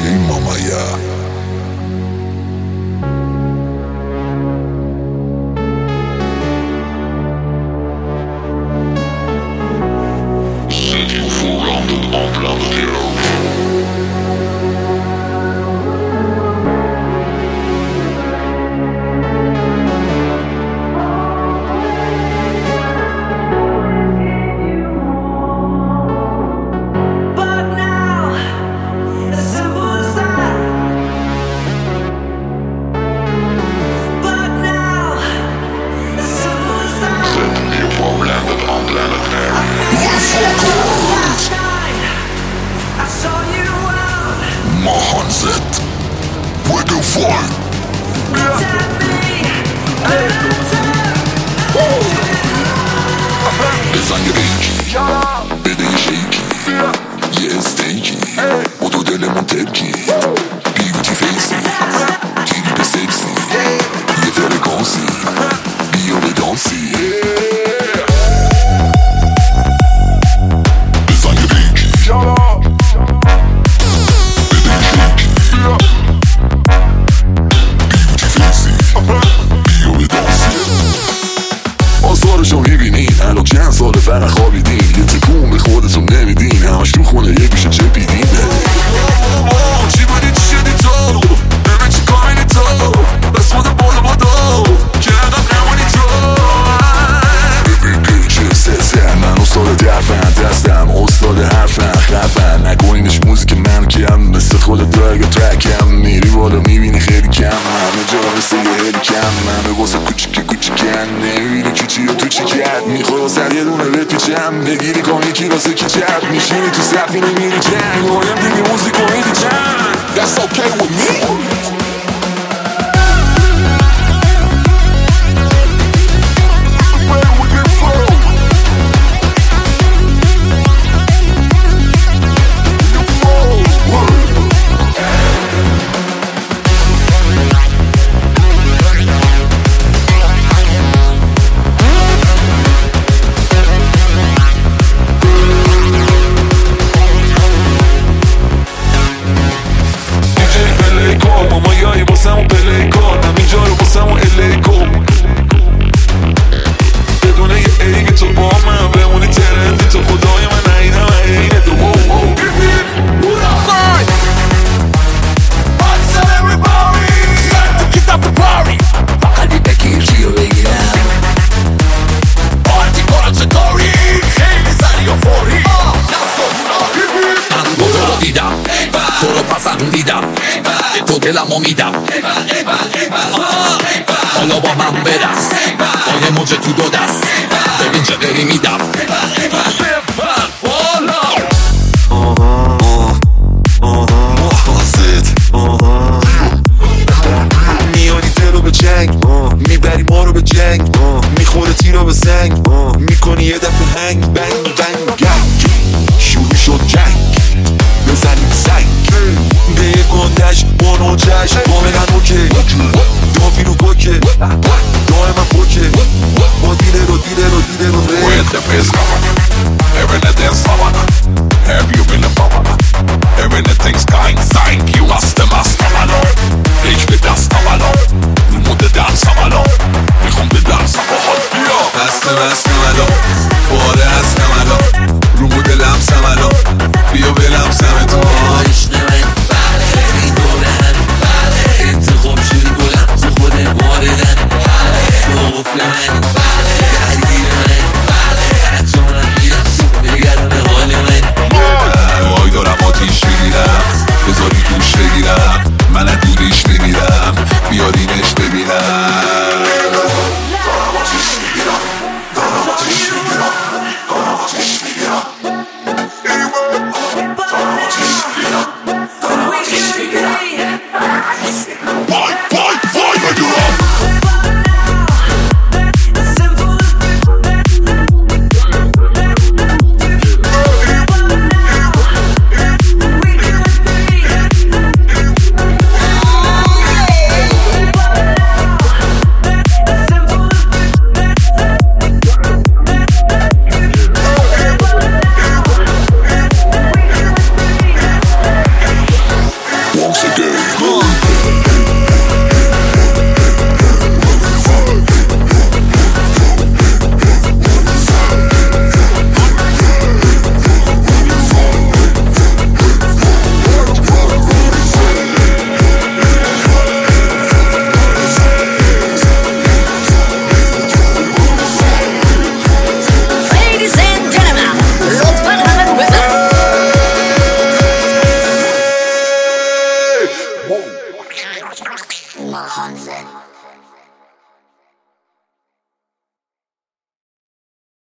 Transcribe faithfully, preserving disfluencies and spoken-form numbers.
Hey mamaya. Sitting surrounded on planet Earth. Mahanset, Wiggle Fly. بزن یه بیکی بده یه شیکی یه استیکی و دو دلمون ترکی بیوتی فیسی تیری به سکسی یه فرکانسی بیا به دانسی بزن یه بیکی آثارشو میبینین الان چند سال فقط خوابیدین یه تکون به خودتون نمیدین همش تو خونه یه گوشه چپیدین چی بودی چی شدی تو ببین چی کامینی تو بس خود بالا بادا که عقب نمانی تو ببین پیچه سسه من استاد درفن دستم استاد حرفن خفن نکنینش موزیک من کم مثل خود درگ ترکم میری بالا میبینی خیلی کم همه جا مثل یه هلی کم همه واسه کوچیک کوچیکن نمیبینی کی چی و تو چی کرد میخوای سر یه دونه بپیچم بگیری کامی کی واسه کی چرد میشینی تو سفینه میری جنگ هایم دیگه موزیک و ایدی جنگ That's okay with me تو دلمو میدم حالا با من برس با یه موجه تو دو دست ببین چه غیری میدم میانی تلو به جنگ میبری ما رو به جنگ میخوره تیرا به زنگ میکنی یه دفعه هنگ بنگ بنگ گنگ شروع شد جنگ بزنیم سنگ به یه گندش با نوچش با من اوکی دافی رو بکه دای من بکه با دیله رو دیله رو دیله رو ره Where's the best cover? Every night there's summer Have you been a bummer? Every night things going sein You hast the master malon Ich will das malon Du musst dans malon میخوام به دانس باحال بیا بسته بسته malon باره هست malon رو مود لمس malon بیا به لمسم تو عشق من بله این دورن بله انتخاب شدی بلند تو خود واردن بله تو قفل من بله درگیر من بله از جانم میرم تو بگرم به حال من وای دارم آتیش بگیرم بذاری دوش بگیرم من از دورش نمیرم بیارینش ببینم